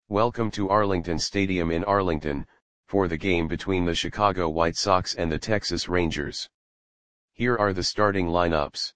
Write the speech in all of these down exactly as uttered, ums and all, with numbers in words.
Welcome to Arlington Stadium in Arlington, for the game between the Chicago White Sox and the Texas Rangers. Here are the starting lineups.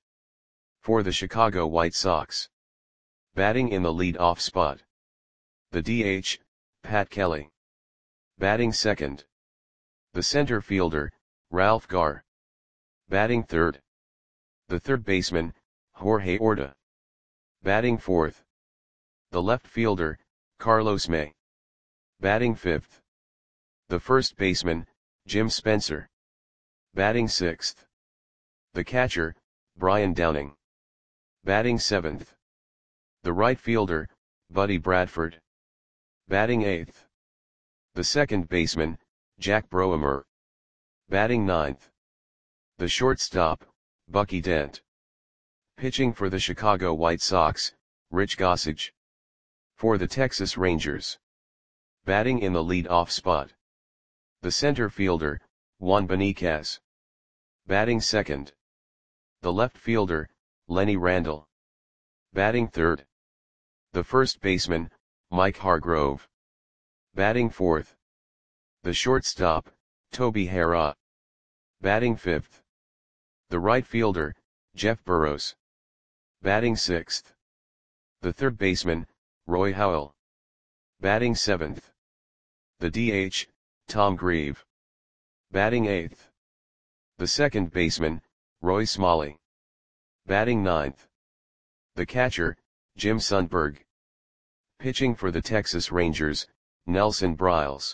For the Chicago White Sox. Batting in the lead-off spot. The D H, Pat Kelly. Batting second. The center fielder, Ralph Garr. Batting third. The third baseman, Jorge Orta. Batting fourth. The left fielder, Carlos May. Batting fifth. The first baseman, Jim Spencer. Batting sixth. The catcher, Brian Downing. Batting seventh. The right fielder, Buddy Bradford. Batting eighth. The second baseman, Jack Broemer. Batting ninth. The shortstop, Bucky Dent. Pitching for the Chicago White Sox, Rich Gossage. For the Texas Rangers. Batting in the lead-off spot. The center fielder, Juan Beniquez. Batting second. The left fielder, Lenny Randle. Batting third. The first baseman, Mike Hargrove. Batting fourth. The shortstop, Toby Harrah. Batting fifth. The right fielder, Jeff Burroughs. Batting sixth. The third baseman, Roy Howell. Batting seventh. The D H, Tom Grieve. Batting eighth. The second baseman, Roy Smalley. Batting ninth. The catcher, Jim Sundberg. Pitching for the Texas Rangers, Nelson Briles.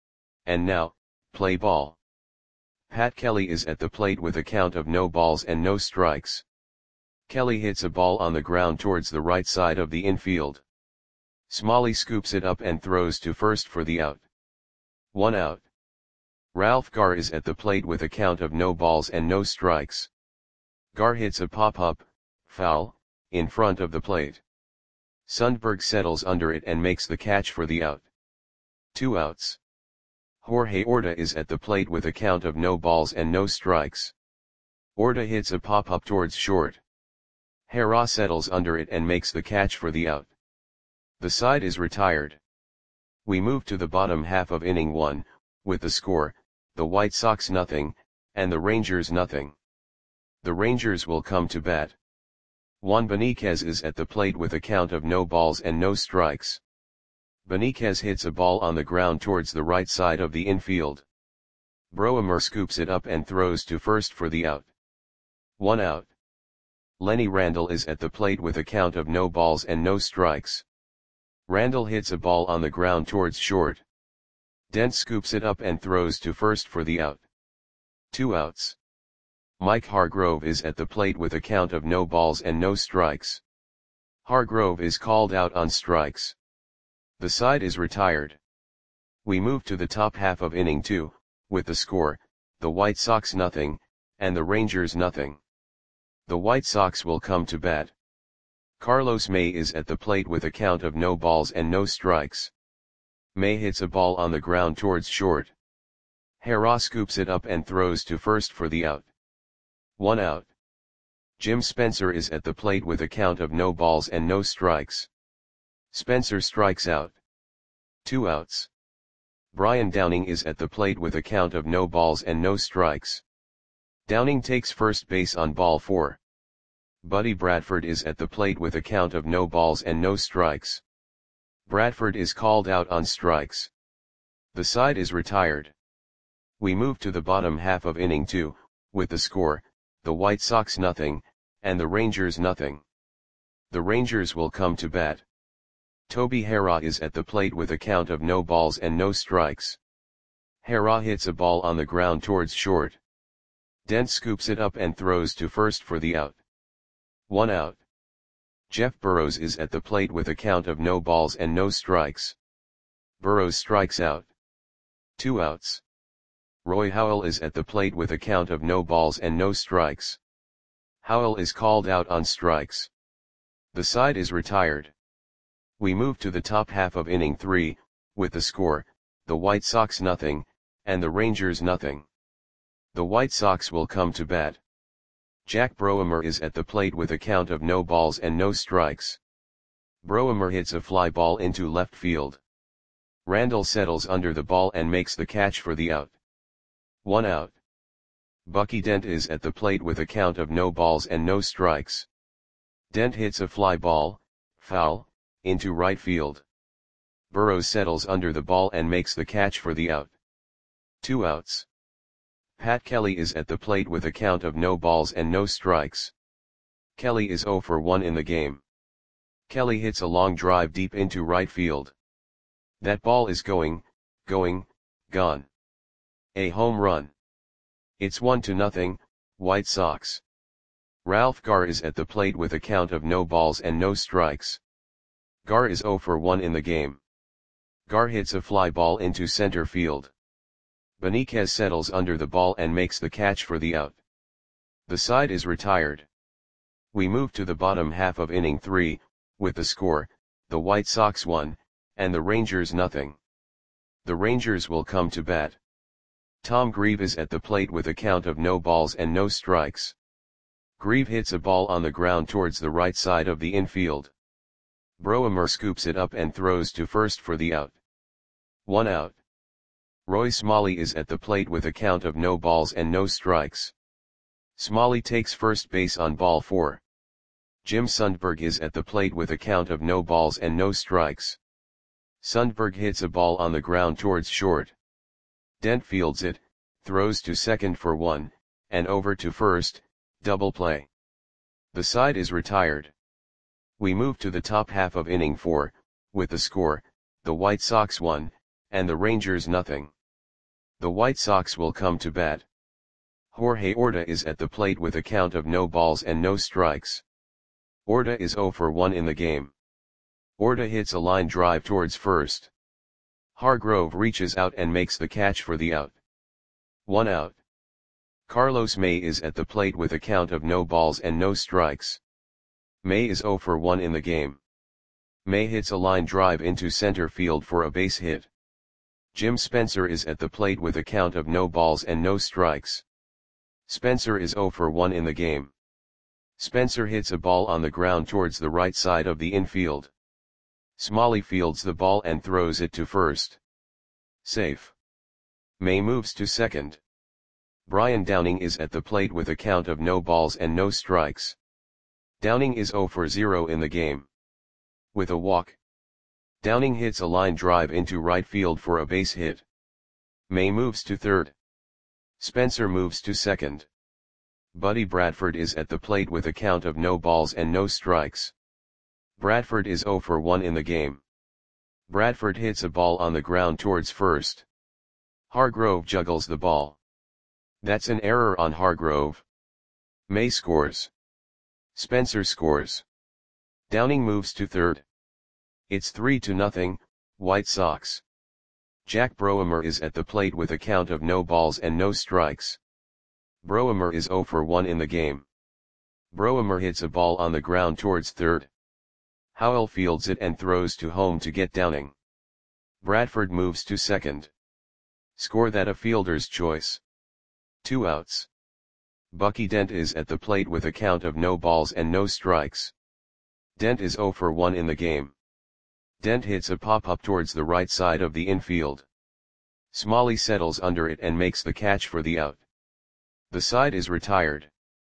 And now, play ball. Pat Kelly is at the plate with a count of no balls and no strikes. Kelly hits a ball on the ground towards the right side of the infield. Smalley scoops it up and throws to first for the out. One out. Ralph Garr is at the plate with a count of no balls and no strikes. Garr hits a pop-up, foul, in front of the plate. Sundberg settles under it and makes the catch for the out. Two outs. Jorge Orta is at the plate with a count of no balls and no strikes. Orta hits a pop-up towards short. Harrah settles under it and makes the catch for the out. The side is retired. We move to the bottom half of inning one, with the score, the White Sox nothing, and the Rangers nothing. The Rangers will come to bat. Juan Beniquez is at the plate with a count of no balls and no strikes. Beniquez hits a ball on the ground towards the right side of the infield. Broemer scoops it up and throws to first for the out. One out. Lenny Randle is at the plate with a count of no balls and no strikes. Randle hits a ball on the ground towards short. Dent scoops it up and throws to first for the out. Two outs. Mike Hargrove is at the plate with a count of no balls and no strikes. Hargrove is called out on strikes. The side is retired. We move to the top half of inning two, with the score, the White Sox nothing, and the Rangers nothing. The White Sox will come to bat. Carlos May is at the plate with a count of no balls and no strikes. May hits a ball on the ground towards short. Harrah scoops it up and throws to first for the out. One out. Jim Spencer is at the plate with a count of no balls and no strikes. Spencer strikes out. Two outs. Brian Downing is at the plate with a count of no balls and no strikes. Downing takes first base on ball four. Buddy Bradford is at the plate with a count of no balls and no strikes. Bradford is called out on strikes. The side is retired. We move to the bottom half of inning two, with the score, the White Sox nothing, and the Rangers nothing. The Rangers will come to bat. Toby Harrah is at the plate with a count of no balls and no strikes. Harrah hits a ball on the ground towards short. Dent scoops it up and throws to first for the out. One out. Jeff Burroughs is at the plate with a count of no balls and no strikes. Burroughs strikes out. Two outs. Roy Howell is at the plate with a count of no balls and no strikes. Howell is called out on strikes. The side is retired. We move to the top half of inning three, with the score, the White Sox nothing, and the Rangers nothing. The White Sox will come to bat. Jack Broemer is at the plate with a count of no balls and no strikes. Broemer hits a fly ball into left field. Randall settles under the ball and makes the catch for the out. One out. Bucky Dent is at the plate with a count of no balls and no strikes. Dent hits a fly ball, foul, into right field. Burrows settles under the ball and makes the catch for the out. Two outs. Pat Kelly is at the plate with a count of no balls and no strikes. Kelly is oh for one in the game. Kelly hits a long drive deep into right field. That ball is going, going, gone. A home run. It's one to nothing, White Sox. Ralph Garr is at the plate with a count of no balls and no strikes. Garr is oh for one in the game. Garr hits a fly ball into center field. Benitez settles under the ball and makes the catch for the out. The side is retired. We move to the bottom half of inning three, with the score, the White Sox one, and the Rangers nothing. The Rangers will come to bat. Tom Grieve is at the plate with a count of no balls and no strikes. Grieve hits a ball on the ground towards the right side of the infield. Broemer scoops it up and throws to first for the out. One out. Roy Smalley is at the plate with a count of no balls and no strikes. Smalley takes first base on ball four. Jim Sundberg is at the plate with a count of no balls and no strikes. Sundberg hits a ball on the ground towards short. Dent fields it, throws to second for one, and over to first, double play. The side is retired. We move to the top half of inning four, with the score, the White Sox one, and the Rangers nothing. The White Sox will come to bat. Jorge Orta is at the plate with a count of no balls and no strikes. Orta is oh for one in the game. Orta hits a line drive towards first. Hargrove reaches out and makes the catch for the out. One out. Carlos May is at the plate with a count of no balls and no strikes. May is oh for one in the game. May hits a line drive into center field for a base hit. Jim Spencer is at the plate with a count of no balls and no strikes. Spencer is oh for one in the game. Spencer hits a ball on the ground towards the right side of the infield. Smalley fields the ball and throws it to first. Safe. May moves to second. Brian Downing is at the plate with a count of no balls and no strikes. Downing is oh for zero in the game. With a walk. Downing hits a line drive into right field for a base hit. May moves to third. Spencer moves to second. Buddy Bradford is at the plate with a count of no balls and no strikes. Bradford is oh for one in the game. Bradford hits a ball on the ground towards first. Hargrove juggles the ball. That's an error on Hargrove. May scores. Spencer scores. Downing moves to third. It's three to nothing, White Sox. Jack Broemer is at the plate with a count of no balls and no strikes. Broemer is oh for one in the game. Broemer hits a ball on the ground towards third. Howell fields it and throws to home to get Downing. Bradford moves to second. Score that a fielder's choice. Two outs. Bucky Dent is at the plate with a count of no balls and no strikes. Dent is oh for one in the game. Dent hits a pop-up towards the right side of the infield. Smalley settles under it and makes the catch for the out. The side is retired.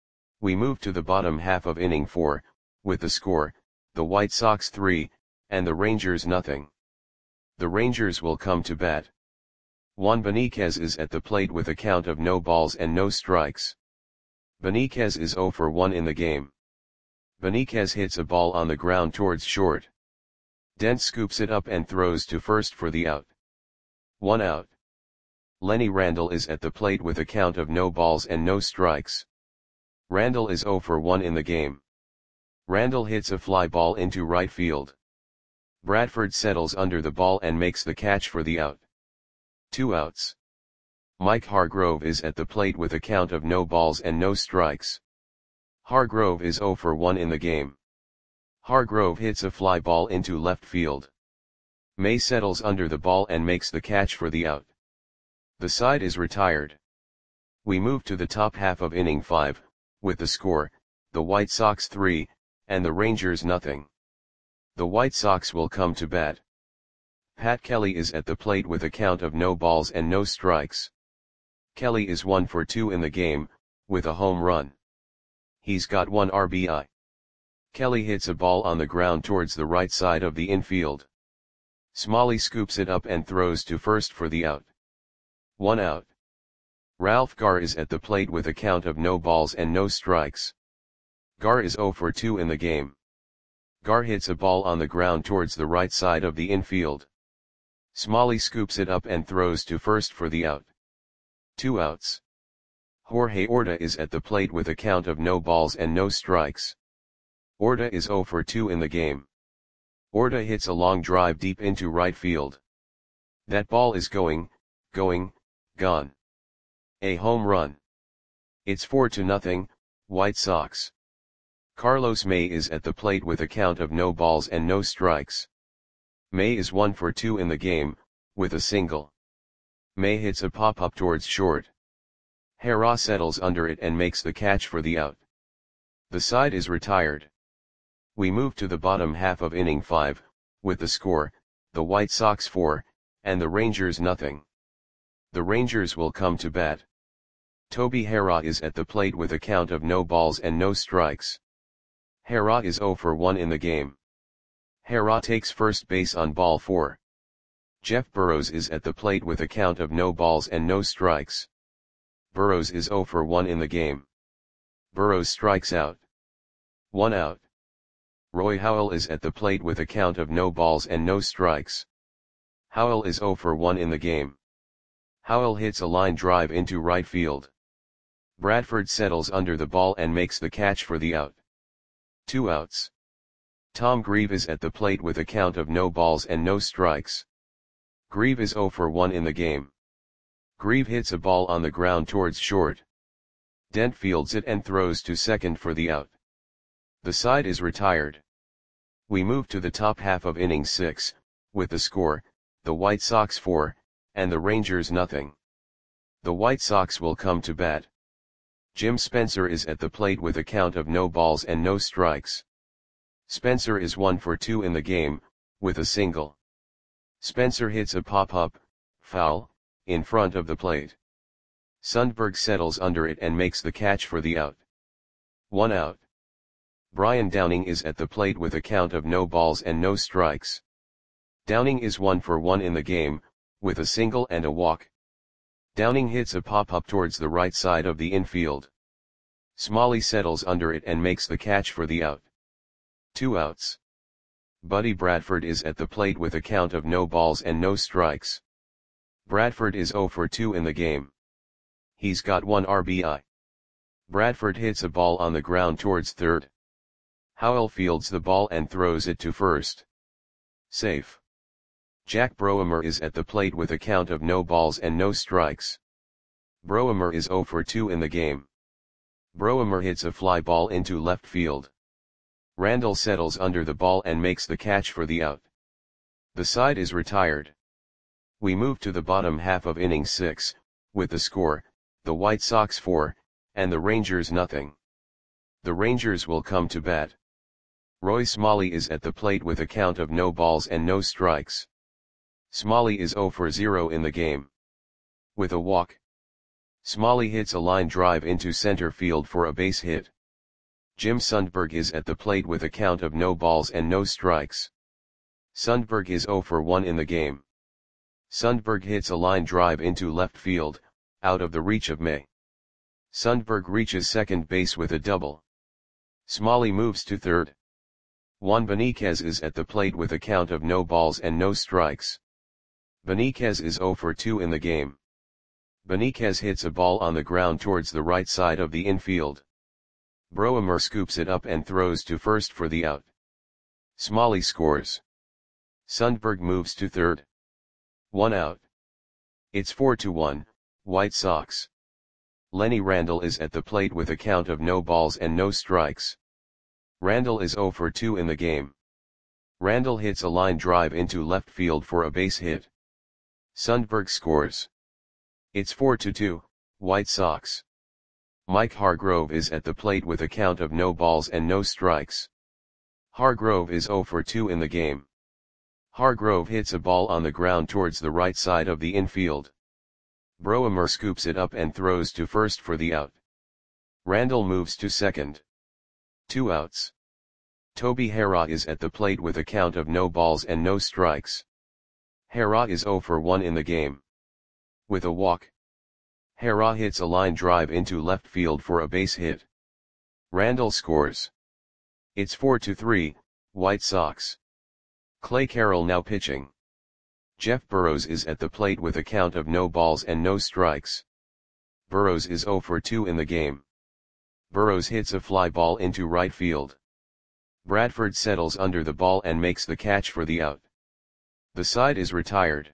We move to the bottom half of inning four, with the score, the White Sox three, and the Rangers nothing. The Rangers will come to bat. Juan Benitez is at the plate with a count of no balls and no strikes. Benitez is oh for one in the game. Benitez hits a ball on the ground towards short. Dent scoops it up and throws to first for the out. One out. Lenny Randall is at the plate with a count of no balls and no strikes. Randall is oh for one in the game. Randall hits a fly ball into right field. Bradford settles under the ball and makes the catch for the out. Two outs. Mike Hargrove is at the plate with a count of no balls and no strikes. Hargrove is oh for one in the game. Hargrove hits a fly ball into left field. May settles under the ball and makes the catch for the out. The side is retired. We move to the top half of inning five, with the score, the White Sox three, and the Rangers nothing. The White Sox will come to bat. Pat Kelly is at the plate with a count of no balls and no strikes. Kelly is one for two in the game, with a home run. He's got one R B I. Kelly hits a ball on the ground towards the right side of the infield. Smalley scoops it up and throws to first for the out. One out. Ralph Garr is at the plate with a count of no balls and no strikes. Garr is zero for two in the game. Garr hits a ball on the ground towards the right side of the infield. Smalley scoops it up and throws to first for the out. Two outs. Jorge Orta is at the plate with a count of no balls and no strikes. Orta is zero for two in the game. Orta hits a long drive deep into right field. That ball is going, going, gone. A home run. It's four to nothing, White Sox. Carlos May is at the plate with a count of no balls and no strikes. May is one for two in the game, with a single. May hits a pop-up towards short. Hera settles under it and makes the catch for the out. The side is retired. We move to the bottom half of inning five, with the score, the White Sox four, and the Rangers nothing. The Rangers will come to bat. Toby Hera is at the plate with a count of no balls and no strikes. Hera is zero for one in the game. Hera takes first base on ball four. Jeff Burrows is at the plate with a count of no balls and no strikes. Burrows is zero for one in the game. Burrows strikes out. One out. Roy Howell is at the plate with a count of no balls and no strikes. Howell is zero for one in the game. Howell hits a line drive into right field. Bradford settles under the ball and makes the catch for the out. Two outs. Tom Grieve is at the plate with a count of no balls and no strikes. Grieve is zero for one in the game. Grieve hits a ball on the ground towards short. Dent fields it and throws to second for the out. The side is retired. We move to the top half of inning six, with the score, the White Sox four, and the Rangers nothing. The White Sox will come to bat. Jim Spencer is at the plate with a count of no balls and no strikes. Spencer is one for two in the game, with a single. Spencer hits a pop-up, foul, in front of the plate. Sundberg settles under it and makes the catch for the out. One out. Brian Downing is at the plate with a count of no balls and no strikes. Downing is one for one in the game, with a single and a walk. Downing hits a pop-up towards the right side of the infield. Smalley settles under it and makes the catch for the out. Two outs. Buddy Bradford is at the plate with a count of no balls and no strikes. Bradford is zero for two in the game. He's got one R B I. Bradford hits a ball on the ground towards third. Howell fields the ball and throws it to first. Safe. Jack Broemer is at the plate with a count of no balls and no strikes. Broemer is zero for two in the game. Broemer hits a fly ball into left field. Randall settles under the ball and makes the catch for the out. The side is retired. We move to the bottom half of inning six, with the score, the White Sox four, and the Rangers nothing. The Rangers will come to bat. Roy Smalley is at the plate with a count of no balls and no strikes. Smalley is zero for zero in the game. With a walk. Smalley hits a line drive into center field for a base hit. Jim Sundberg is at the plate with a count of no balls and no strikes. Sundberg is zero for one in the game. Sundberg hits a line drive into left field, out of the reach of May. Sundberg reaches second base with a double. Smalley moves to third. Juan Beniquez is at the plate with a count of no balls and no strikes. Beniquez is zero for two in the game. Beniquez hits a ball on the ground towards the right side of the infield. Broemer scoops it up and throws to first for the out. Smalley scores. Sundberg moves to third. One out. It's four to one, White Sox. Lenny Randall is at the plate with a count of no balls and no strikes. Randall is zero for two in the game. Randall hits a line drive into left field for a base hit. Sundberg scores. It's four to two, White Sox. Mike Hargrove is at the plate with a count of no balls and no strikes. Hargrove is zero for two in the game. Hargrove hits a ball on the ground towards the right side of the infield. Broemer scoops it up and throws to first for the out. Randall moves to second. Two outs. Toby Harrah is at the plate with a count of no balls and no strikes. Harrah is oh for one in the game. With a walk, Harrah hits a line drive into left field for a base hit. Randall scores. It's four to three, White Sox. Clay Carroll now pitching. Jeff Burrows is at the plate with a count of no balls and no strikes. Burrows is oh for two in the game. Burrows hits a fly ball into right field. Bradford settles under the ball and makes the catch for the out. The side is retired.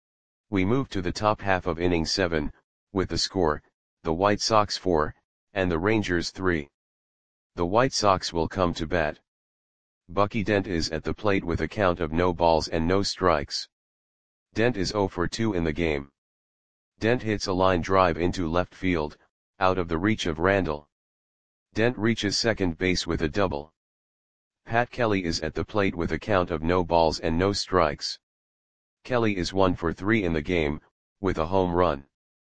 We move to the top half of inning seven, with the score, the White Sox four, and the Rangers three. The White Sox will come to bat. Bucky Dent is at the plate with a count of no balls and no strikes. Dent is oh for two in the game. Dent hits a line drive into left field, out of the reach of Randall. Dent reaches second base with a double. Pat Kelly is at the plate with a count of no balls and no strikes. Kelly is one for three in the game, with a home run.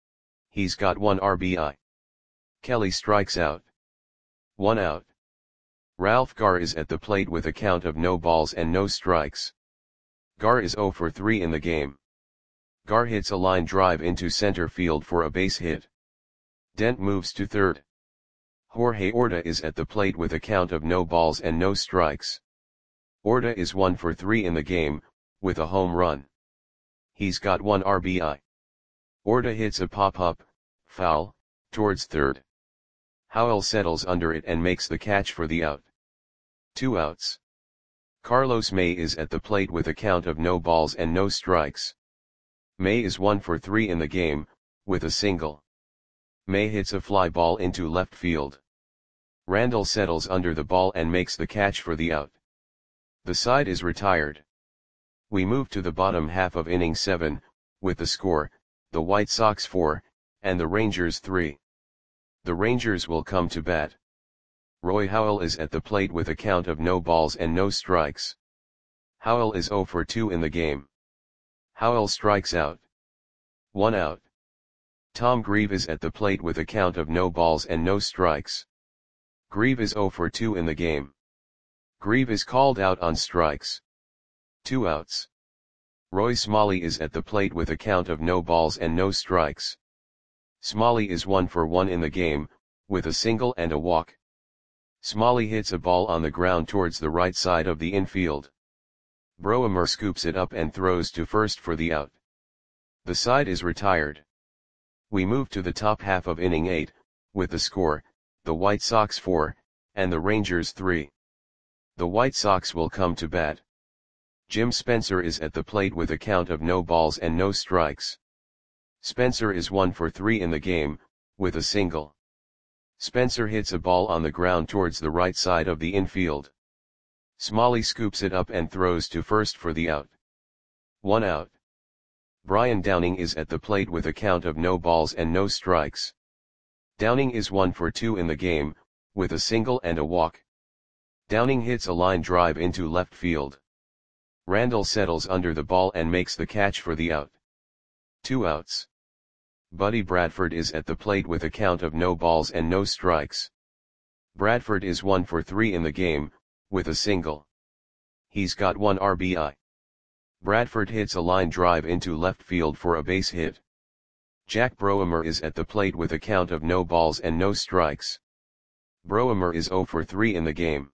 He's got one R B I. Kelly strikes out. One out. Ralph Garr is at the plate with a count of no balls and no strikes. Garr is oh for three in the game. Garr hits a line drive into center field for a base hit. Dent moves to third. Jorge Orta is at the plate with a count of no balls and no strikes. Orta is one for three in the game, with a home run. He's got one R B I. Orta hits a pop-up, foul, towards third. Howell settles under it and makes the catch for the out. Two outs. Carlos May is at the plate with a count of no balls and no strikes. May is one for three in the game, with a single. May hits a fly ball into left field. Randall settles under the ball and makes the catch for the out. The side is retired. We move to the bottom half of inning seven, with the score, the White Sox four, and the Rangers three. The Rangers will come to bat. Roy Howell is at the plate with a count of no balls and no strikes. Howell is oh for two in the game. Howell strikes out. One out. Tom Grieve is at the plate with a count of no balls and no strikes. Grieve is oh for two in the game. Grieve is called out on strikes. Two outs. Roy Smalley is at the plate with a count of no balls and no strikes. Smalley is one for one in the game, with a single and a walk. Smalley hits a ball on the ground towards the right side of the infield. Broemer scoops it up and throws to first for the out. The side is retired. We move to the top half of inning eight, with the score, the White Sox four, and the Rangers three. The White Sox will come to bat. Jim Spencer is at the plate with a count of no balls and no strikes. Spencer is one for three in the game, with a single. Spencer hits a ball on the ground towards the right side of the infield. Smalley scoops it up and throws to first for the out. One out. Brian Downing is at the plate with a count of no balls and no strikes. Downing is one for two in the game, with a single and a walk. Downing hits a line drive into left field. Randall settles under the ball and makes the catch for the out. Two outs. Buddy Bradford is at the plate with a count of no balls and no strikes. Bradford is one for three in the game, with a single. He's got one R B I. Bradford hits a line drive into left field for a base hit. Jack Broemer is at the plate with a count of no balls and no strikes. Broemer is oh for three in the game.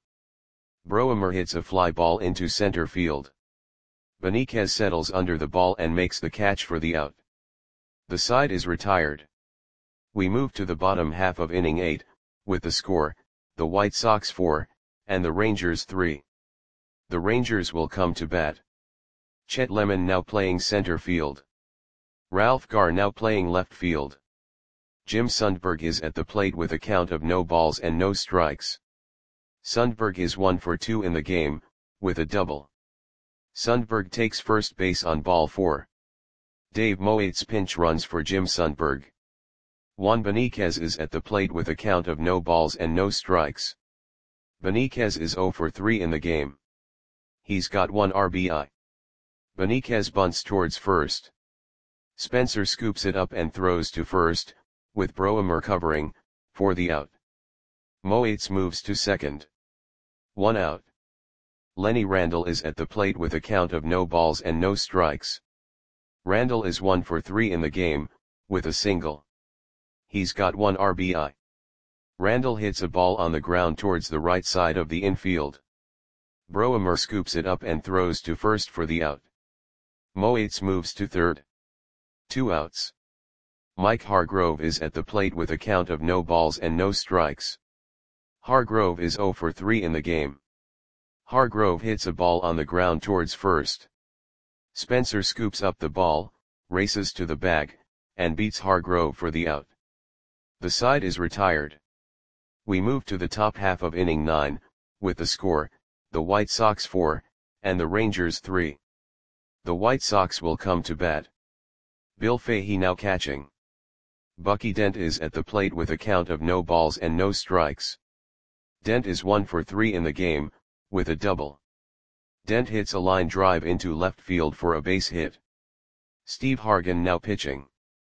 Broemer hits a fly ball into center field. Benitez settles under the ball and makes the catch for the out. The side is retired. We move to the bottom half of inning eight, with the score, the White Sox four, and the Rangers three. The Rangers will come to bat. Chet Lemon now playing center field. Ralph Garr now playing left field. Jim Sundberg is at the plate with a count of no balls and no strikes. Sundberg is one for two in the game, with a double. Sundberg takes first base on ball four. Dave Moates pinch runs for Jim Sundberg. Juan Benitez is at the plate with a count of no balls and no strikes. Benitez is oh for three in the game. He's got one R B I. Benitez bunts towards first. Spencer scoops it up and throws to first, with Broemer covering, for the out. Moates moves to second. One out. Lenny Randle is at the plate with a count of no balls and no strikes. Randle is one for three in the game, with a single. He's got one R B I. Randle hits a ball on the ground towards the right side of the infield. Broemer scoops it up and throws to first for the out. Moates moves to third. Two outs. Mike Hargrove is at the plate with a count of no balls and no strikes. Hargrove is zero for three in the game. Hargrove hits a ball on the ground towards first. Spencer scoops up the ball, races to the bag, and beats Hargrove for the out. The side is retired. We move to the top half of inning nine, with the score, the White Sox four, and the Rangers three. The White Sox will come to bat. Bill Fahey now catching. Bucky Dent is at the plate with a count of no balls and no strikes. Dent is one for three in the game, with a double. Dent hits a line drive into left field for a base hit. Steve Hargan now pitching.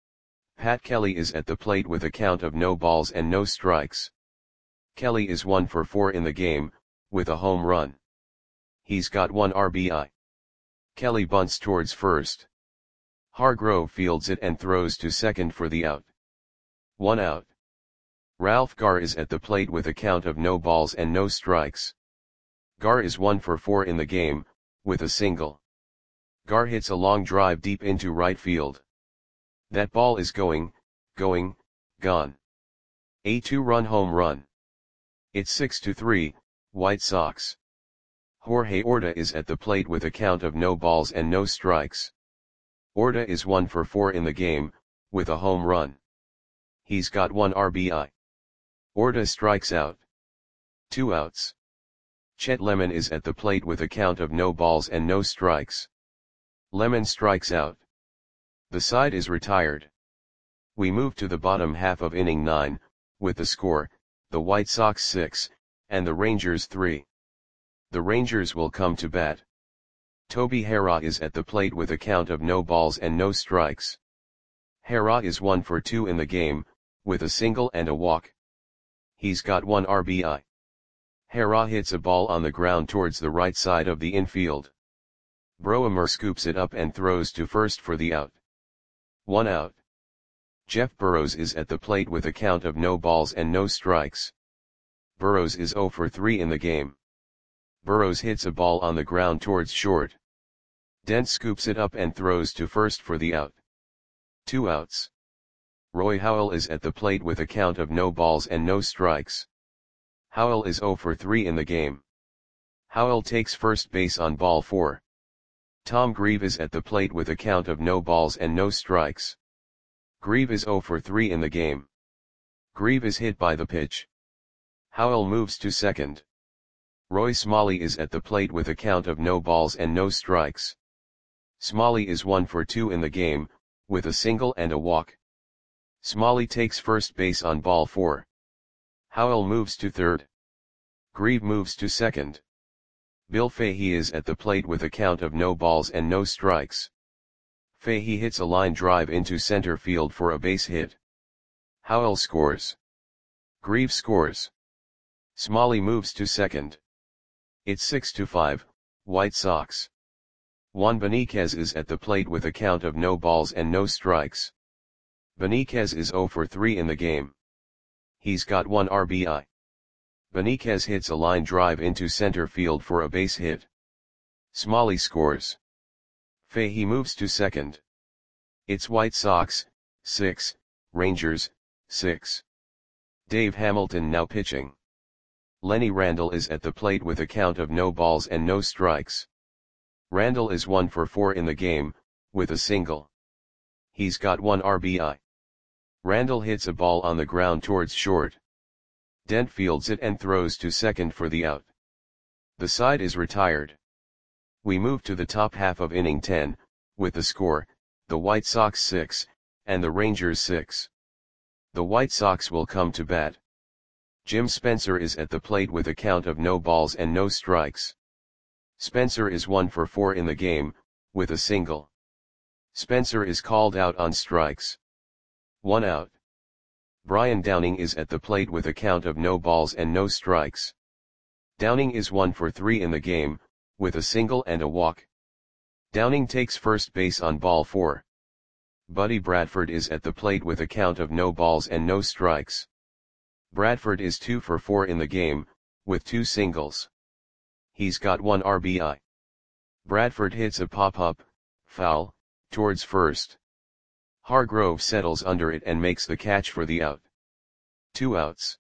Pat Kelly is at the plate with a count of no balls and no strikes. Kelly is one for four in the game, with a home run. He's got one R B I. Kelly bunts towards first. Hargrove fields it and throws to second for the out. One out. Ralph Garr is at the plate with a count of no balls and no strikes. Garr is one for four in the game, with a single. Garr hits a long drive deep into right field. That ball is going, going, gone. A two-run home run. It's six to three, White Sox. Jorge Orta is at the plate with a count of no balls and no strikes. Orta is one for four in the game, with a home run. He's got one R B I. Orta strikes out. Two outs. Chet Lemon is at the plate with a count of no balls and no strikes. Lemon strikes out. The side is retired. We move to the bottom half of inning nine, with the score, the White Sox six, and the Rangers three. The Rangers will come to bat. Toby Harrah is at the plate with a count of no balls and no strikes. Harrah is one for two in the game, with a single and a walk. He's got one R B I. Harrah hits a ball on the ground towards the right side of the infield. Broemer scoops it up and throws to first for the out. One out. Jeff Burrows is at the plate with a count of no balls and no strikes. Burrows is zero for three in the game. Burrows hits a ball on the ground towards short. Dent scoops it up and throws to first for the out. Two outs. Roy Howell is at the plate with a count of no balls and no strikes. Howell is zero for three in the game. Howell takes first base on ball four. Tom Grieve is at the plate with a count of no balls and no strikes. Grieve is zero for three in the game. Grieve is hit by the pitch. Howell moves to second. Roy Smalley is at the plate with a count of no balls and no strikes. Smalley is one for two in the game, with a single and a walk. Smalley takes first base on ball four. Howell moves to third. Grieve moves to second. Bill Fahey is at the plate with a count of no balls and no strikes. Fahey hits a line drive into center field for a base hit. Howell scores. Grieve scores. Smalley moves to second. It's six to five, White Sox. Juan Benitez is at the plate with a count of no balls and no strikes. Benitez is zero for three in the game. He's got one R B I. Benitez hits a line drive into center field for a base hit. Smalley scores. Fahey moves to second. It's White Sox, six, Rangers, six. Dave Hamilton now pitching. Lenny Randle is at the plate with a count of no balls and no strikes. Randle is one for four in the game, with a single. He's got one R B I. Randle hits a ball on the ground towards short. Dent fields it and throws to second for the out. The side is retired. We move to the top half of inning ten, with the score, the White Sox six, and the Rangers six. The White Sox will come to bat. Jim Spencer is at the plate with a count of no balls and no strikes. Spencer is one for four in the game, with a single. Spencer is called out on strikes. One out. Brian Downing is at the plate with a count of no balls and no strikes. Downing is one for three in the game, with a single and a walk. Downing takes first base on ball four. Buddy Bradford is at the plate with a count of no balls and no strikes. Bradford is two for four in the game, with two singles. He's got one R B I. Bradford hits a pop-up, foul, towards first. Hargrove settles under it and makes the catch for the out. Two outs.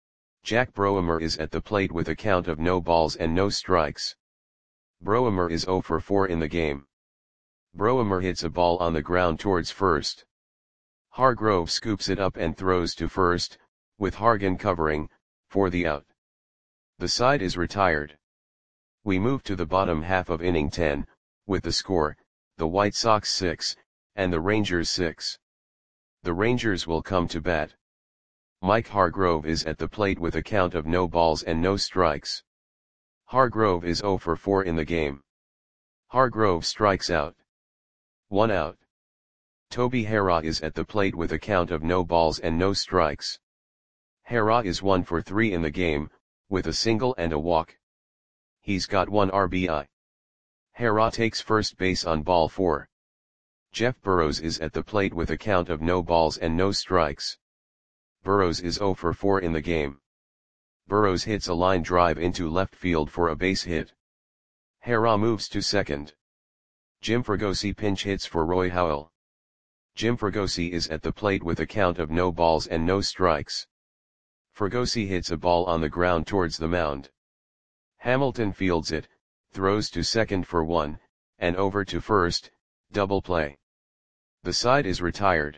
Jack Broemer is at the plate with a count of no balls and no strikes. Broemer is zero for four in the game. Broemer hits a ball on the ground towards first. Hargrove scoops it up and throws to first, with Hargan covering, for the out. The side is retired. We move to the bottom half of inning ten, with the score, the White Sox six, and the Rangers six. The Rangers will come to bat. Mike Hargrove is at the plate with a count of no balls and no strikes. Hargrove is zero for four in the game. Hargrove strikes out. One out. Toby Harrah is at the plate with a count of no balls and no strikes. Harrah is one for three in the game, with a single and a walk. He's got one R B I. Harrah takes first base on ball four. Jeff Burrows is at the plate with a count of no balls and no strikes. Burrows is zero for four in the game. Burrows hits a line drive into left field for a base hit. Harrah moves to second. Jim Fregosi pinch hits for Roy Howell. Jim Fregosi is at the plate with a count of no balls and no strikes. Fregosi hits a ball on the ground towards the mound. Hamilton fields it, throws to second for one, and over to first, double play. The side is retired.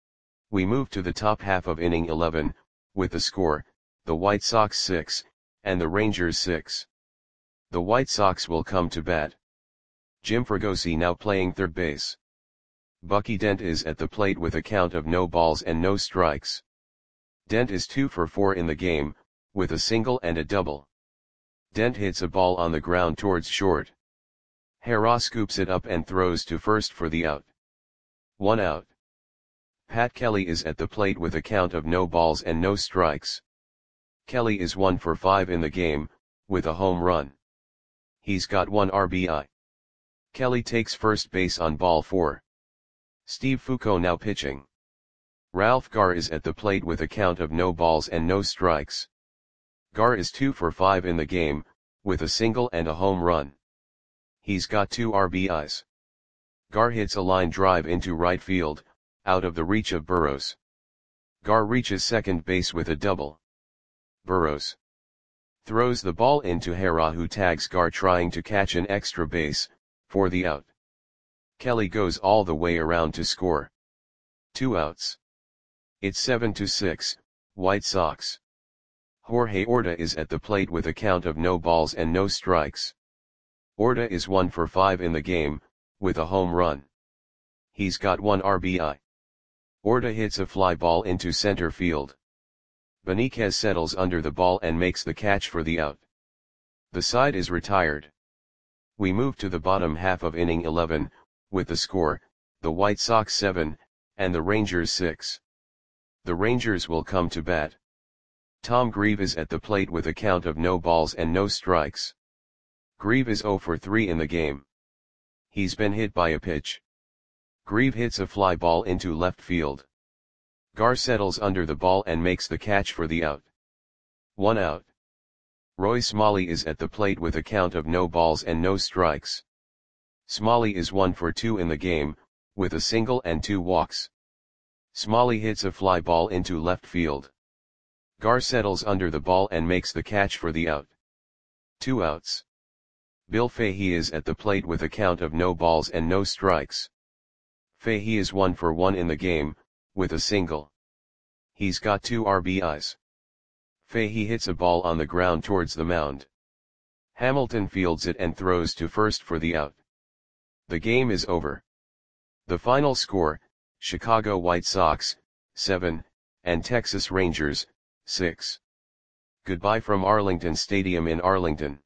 We move to the top half of inning eleven, with the score, the White Sox six, and the Rangers six. The White Sox will come to bat. Jim Fregosi now playing third base. Bucky Dent is at the plate with a count of no balls and no strikes. Dent is two for four in the game, with a single and a double. Dent hits a ball on the ground towards short. Harrah scoops it up and throws to first for the out. One out. Pat Kelly is at the plate with a count of no balls and no strikes. Kelly is one for five in the game, with a home run. He's got one R B I. Kelly takes first base on ball four. Steve Foucault now pitching. Ralph Garr is at the plate with a count of no balls and no strikes. Garr is two for five in the game, with a single and a home run. He's got two R B Is. Garr hits a line drive into right field, out of the reach of Burrows. Garr reaches second base with a double. Burrows throws the ball into Harrah, who tags Garr trying to catch an extra base, for the out. Kelly goes all the way around to score. Two outs. It's seven to six, White Sox. Jorge Orta is at the plate with a count of no balls and no strikes. Orta is one for five in the game, with a home run. He's got one R B I. Orta hits a fly ball into center field. Beniquez settles under the ball and makes the catch for the out. The side is retired. We move to the bottom half of inning eleven, with the score, the White Sox seven, and the Rangers six. The Rangers will come to bat. Tom Grieve is at the plate with a count of no balls and no strikes. Grieve is zero for three in the game. He's been hit by a pitch. Grieve hits a fly ball into left field. Garr settles under the ball and makes the catch for the out. One out. Roy Smalley is at the plate with a count of no balls and no strikes. Smalley is one for two in the game, with a single and two walks. Smalley hits a fly ball into left field. Garr settles under the ball and makes the catch for the out. Two outs. Bill Fahey is at the plate with a count of no balls and no strikes. Fahey is one for one in the game, with a single. He's got two R B Is. Fahey hits a ball on the ground towards the mound. Hamilton fields it and throws to first for the out. The game is over. The final score, Chicago White Sox, seven, and Texas Rangers, six. Goodbye from Arlington Stadium in Arlington.